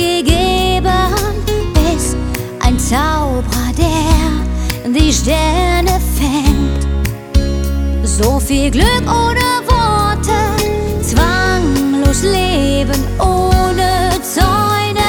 gegeben bist, ein Zauberer, der die Sterne fängt. So viel Glück ohne Worte, zwanglos leben ohne Zäune.